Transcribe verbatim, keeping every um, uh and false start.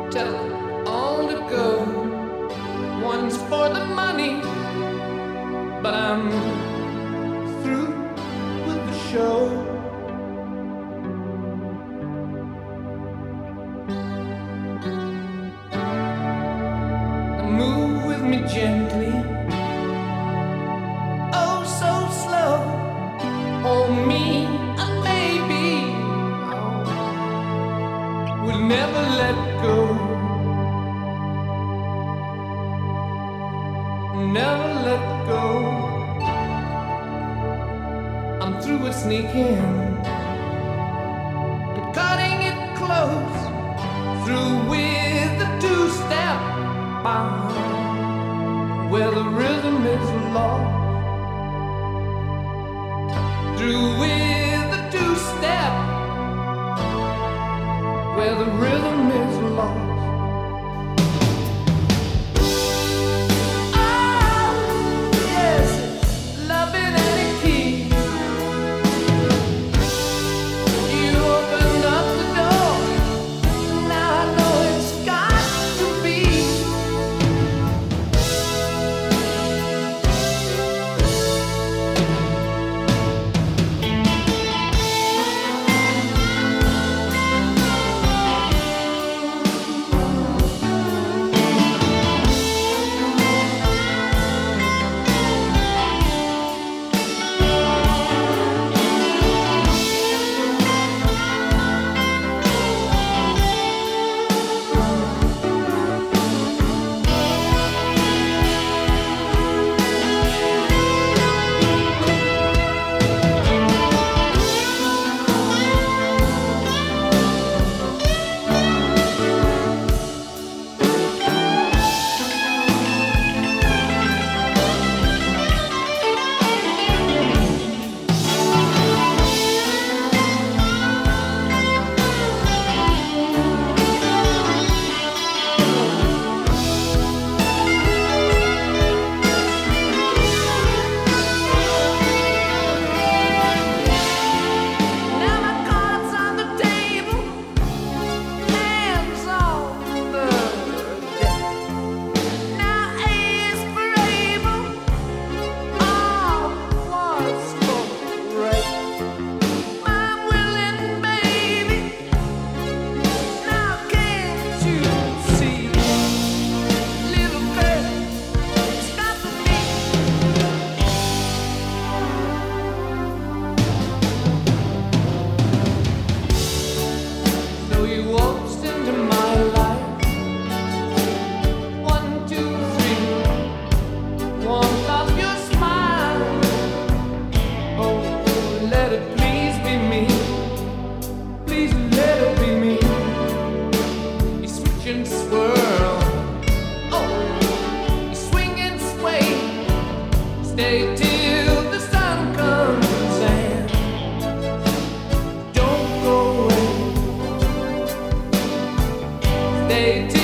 tell them all to go. One's for the money, but I'm through with the show. Move with me gently, oh so slow. Hold me a baby, oh, we'll never let go, never let go. I'm through with sneaking and cutting it close, through with the two-step, where the rhythm is lost, through with the two-step, where the rhythm is lost. Oh, yes, it's love in any key. You opened up the door, now I know it's got to be. Stay till the sun comes and don't go away. Stay till